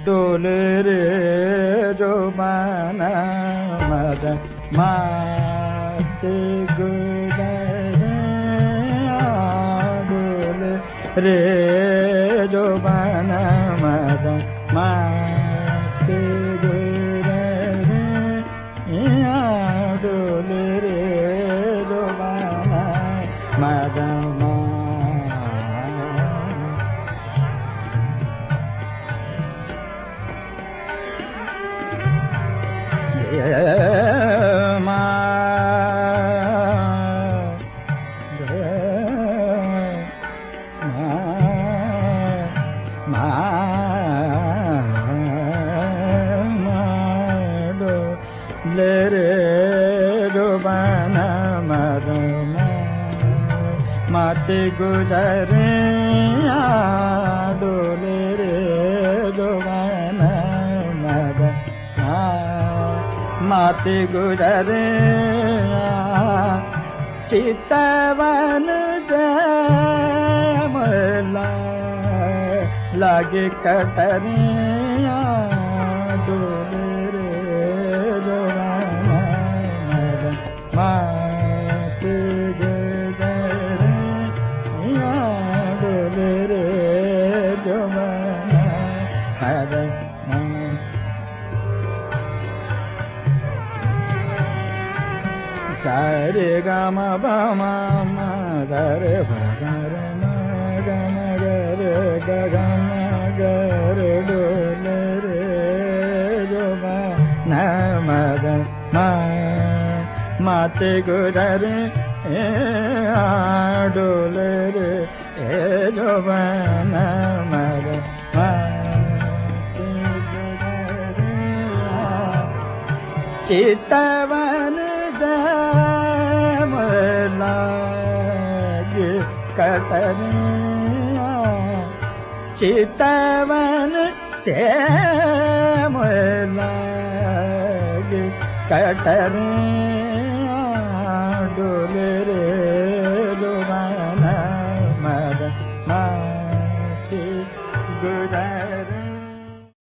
डोले रे जो बना मदन माते गुजरे डोले रे जो बना मदन माते गुजरे डोले रे जो बना मदन माते गुजरे डोले रे जो बना मदन माते गुजरे चितवन से मला लागे कटरिया डोले रे जो बना मदन माते गुजरे डोले रे जो बना मदन सारे गम बम गरे भगरे गम गरे गम गरे डोले रे जो बना मदन माते गुजरे डोले रे जो बना मदन चितवन लागे कटरिया चितवन से लागे कटरिया डोले रे